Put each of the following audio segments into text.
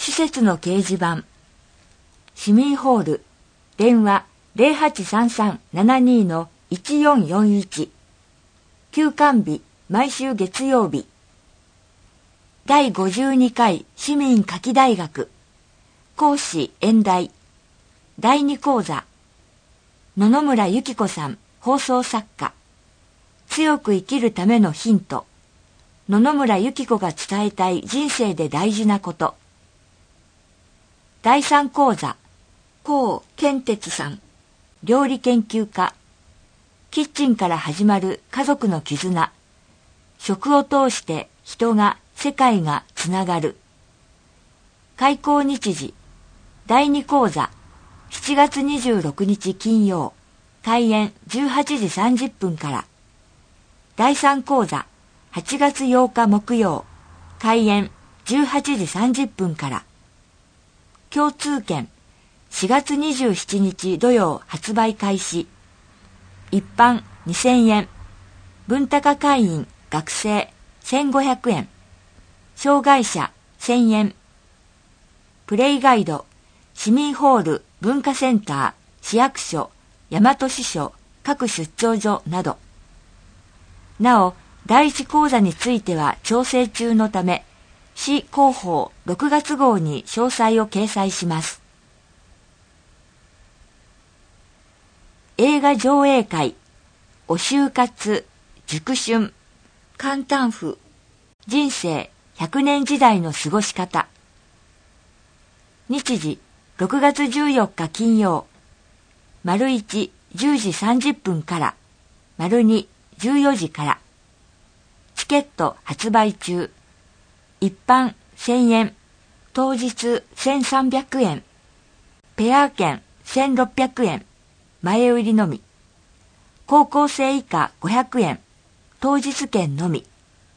施設の掲示板、市民ホール、電話 0833-72-1441、休館日、毎週月曜日。第52回市民夏季大学、講師演題、第2講座、野々村由紀子さん、放送作家、強く生きるためのヒント、野々村由紀子が伝えたい人生で大事なこと。第3講座、高健哲さん、料理研究家、キッチンから始まる家族の絆、食を通して人が世界がつながる。開講日時、第2講座、7月26日金曜、開演18時30分から。第3講座、8月8日木曜、開演18時30分から。共通券、4月27日土曜発売開始。一般2000円、文高会員学生1500円、障害者1000円。プレイガイド、市民ホール、文化センター、市役所、大和支所、各出張所など。なお、第1講座については調整中のため、市広報6月号に詳細を掲載します。映画上映会、お就活、熟春、簡単譜、人生100年時代の過ごし方。日時、6月14日金曜、丸1、10時30分から、丸2、14時から。チケット発売中。一般1000円、当日1300円、ペア券1600円、前売りのみ。高校生以下500円、当日券のみ。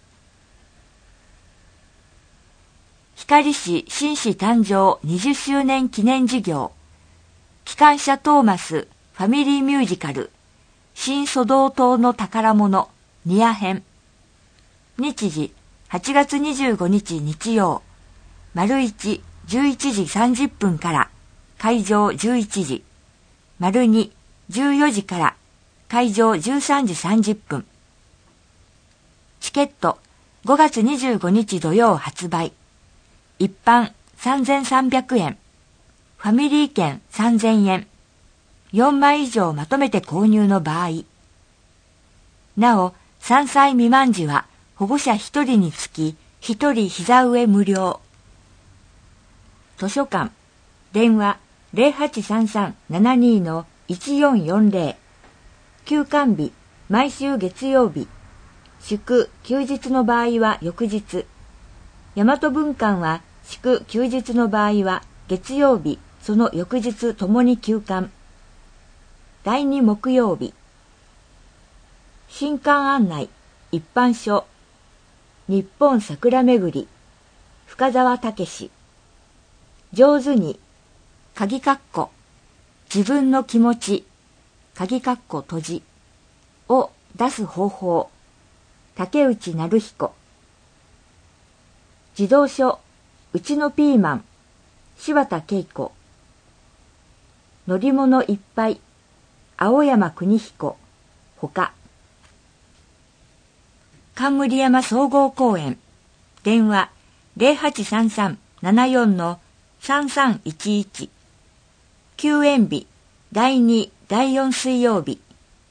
光市紳士誕生20周年記念事業、機関車トーマスファミリーミュージカル、新蘇道島の宝物、ニア編。日時、8月25日日曜、丸1、11時30分から、会場11時、丸2、14時から、会場13時30分。チケット、5月25日土曜発売。一般3300円、ファミリー券3000円、4枚以上まとめて購入の場合。なお、3歳未満時は、保護者1人につき1人膝上無料。図書館、電話 0833-72-1440。休館日、毎週月曜日。祝休日の場合は翌日。大和文館は祝休日の場合は月曜日、その翌日ともに休館。第2木曜日。新館案内、一般書。日本桜めぐり、深沢武。上手に、鍵括弧、自分の気持ち、鍵括弧閉じ、を出す方法、竹内成彦。児童書、うちのピーマン、柴田恵子。乗り物いっぱい、青山邦彦、ほか。冠山総合公園、電話 0833-74-3311。休園日、第2、第4水曜日。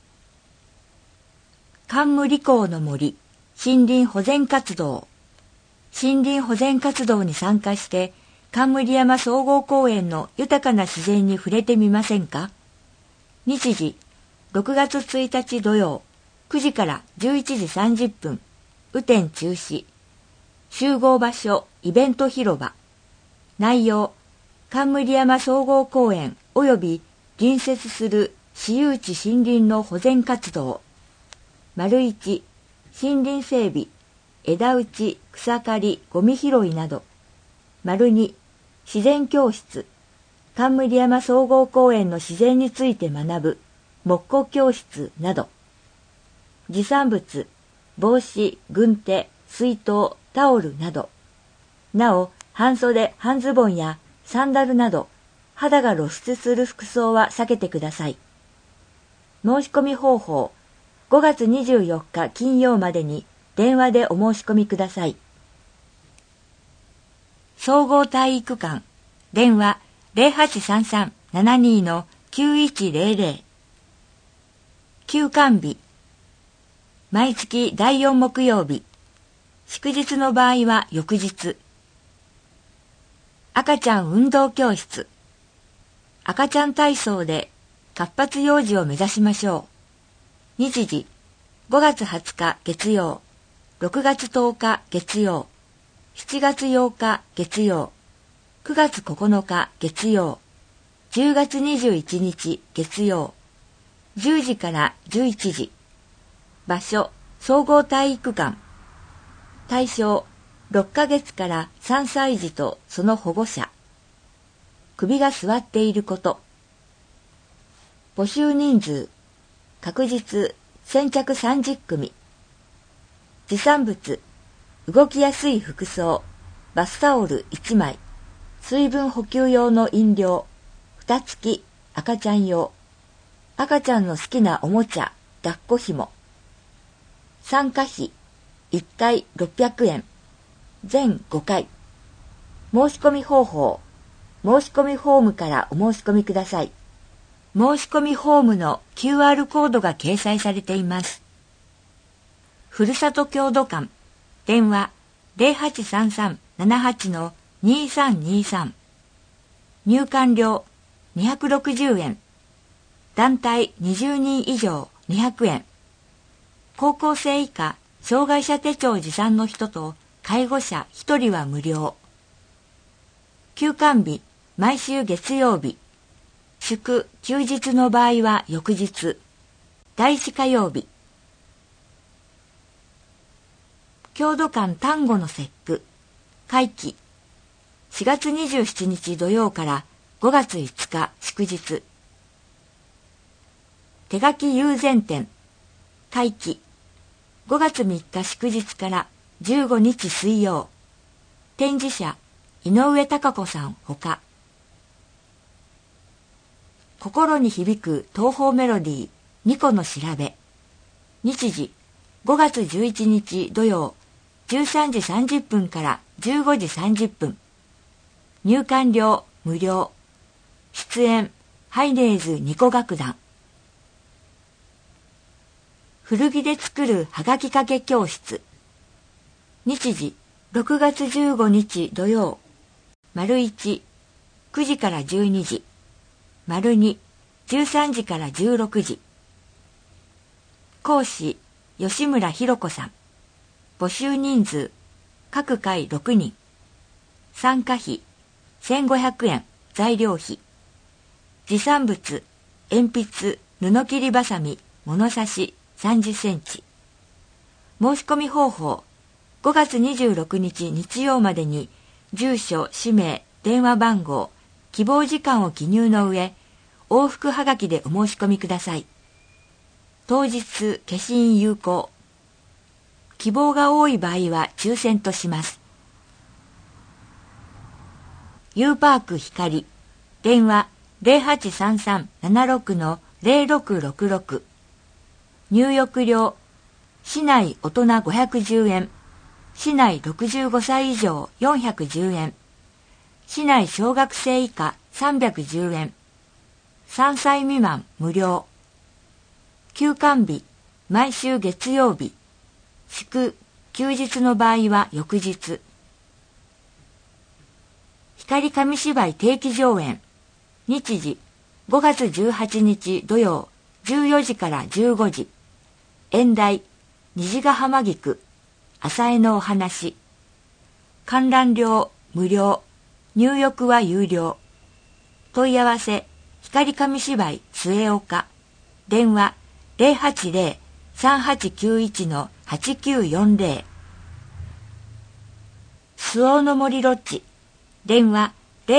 冠理工の森、森林保全活動。森林保全活動に参加して、冠山総合公園の豊かな自然に触れてみませんか？日時、6月1日土曜、9時から11時30分、雨天中止。集合場所、イベント広場。内容、冠山総合公園及び隣接する私有地森林の保全活動。丸1、森林整備、枝打ち、草刈り、ゴミ拾いなど。丸2、自然教室。冠山総合公園の自然について学ぶ木工教室など。持参物、帽子、軍手、水筒、タオルなど。なお、 半袖、半ズボンやサンダルなど、肌が露出する服装は避けてください。申し込み方法、5月24日金曜までに電話でお申し込みください。総合体育館、電話 0833-72-9100。休館日、毎月第4木曜日、祝日の場合は翌日。赤ちゃん運動教室、赤ちゃん体操で活発幼児を目指しましょう。日時、5月20日月曜、6月10日月曜、7月8日月曜、9月9日月曜、10月21日月曜、10時から11時。場所、総合体育館。対象、6ヶ月から3歳児とその保護者。首が座っていること。募集人数、確実、先着30組。持参物、動きやすい服装、バスタオル1枚、水分補給用の飲料、蓋付き、赤ちゃん用、赤ちゃんの好きなおもちゃ、抱っこ紐。参加費、1回600円、全5回。申し込み方法、申し込みフォームからお申し込みください。申し込みフォームの QR コードが掲載されています。ふるさと郷土館、電話 0833-78-2323。入館料260円。団体20人以上200円。高校生以下、障害者手帳持参の人と介護者1人は無料。休館日、毎週月曜日。祝・休日の場合は翌日。第1火曜日。郷土館端午の節句。会期。4月27日土曜から5月5日祝日。手書き友禅展。会期。5月3日祝日から15日水曜。展示者、井上貴子さんほか。心に響く東宝メロディー、ニコの調べ。日時、5月11日土曜、13時30分から15時30分。入館料無料。出演、ハイネーズニコ楽団。古着で作るはがきかけ教室。日時、6月15日土曜。丸1、9時から12時。丸2、13時から16時。講師、吉村博子さん。募集人数、各回6人。参加費、1500円、材料費。持参物、鉛筆、布切りばさみ、物差し、30センチ。申し込み方法、5月26日日曜までに、住所、氏名、電話番号、希望時間を記入の上、往復はがきでお申し込みください。当日、消印有効。希望が多い場合は抽選とします。U パーク光、電話 0833-76-0666。入浴料、市内大人510円、市内65歳以上410円、市内小学生以下310円、3歳未満無料。休館日、毎週月曜日。祝・休日の場合は翌日。光紙芝居定期上演。日時、5月18日土曜、14時から15時。演題、虹ヶ浜菊、浅江のお話。観覧料無料。入浴は有料。問い合わせ、光紙芝居末岡。電話080-3891-8940。周防の森ロッジ。電話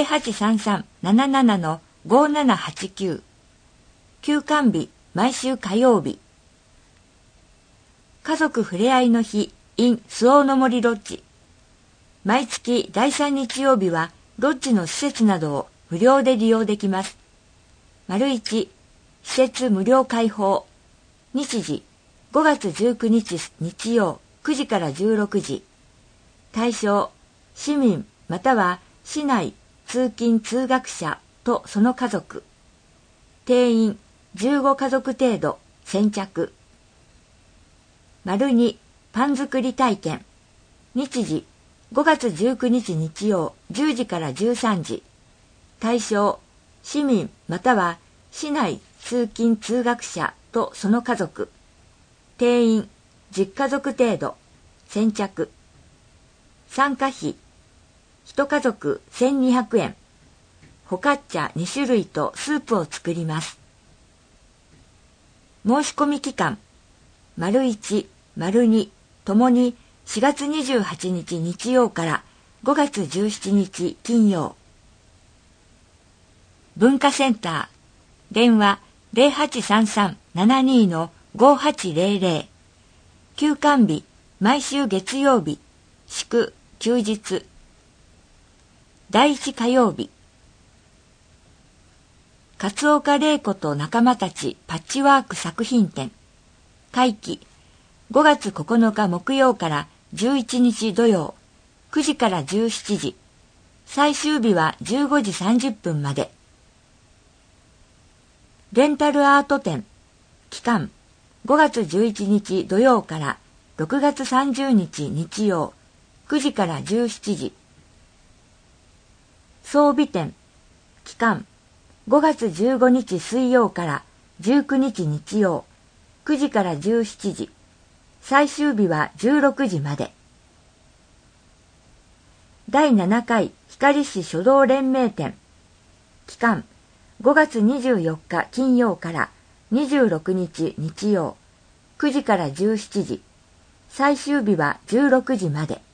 0833-77-5789。休館日、毎週火曜日。家族ふれあいの日 in 周防の森ロッジ。 毎月第3日曜日はロッジの施設などを無料で利用できます。1、施設無料開放。日時、5月19日日曜9時から16時。対象、市民または市内通勤通学者とその家族。定員15家族程度。先着。2、パン作り体験。日時、5月19日日曜10時から13時。対象、市民または市内通勤通学者とその家族。定員10家族程度。先着。参加費、1家族1200円。ホカッチャ2種類とスープを作ります。申し込み期間、1、2ともに4月28日日曜から5月17日金曜。文化センター、電話 0833-72-5800。休館日、毎週月曜日、祝休日。第1火曜日。勝岡玲子と仲間たちパッチワーク作品展。会期、5月9日木曜から11日土曜、9時から17時。最終日は15時30分まで。レンタルアート展。期間、5月11日土曜から6月30日日曜、9時から17時。装備展。期間、5月15日水曜から19日日曜、9時から17時。最終日は16時まで。第7回光市書道連盟展。期間、5月24日金曜から26日日曜、9時から17時。最終日は16時まで。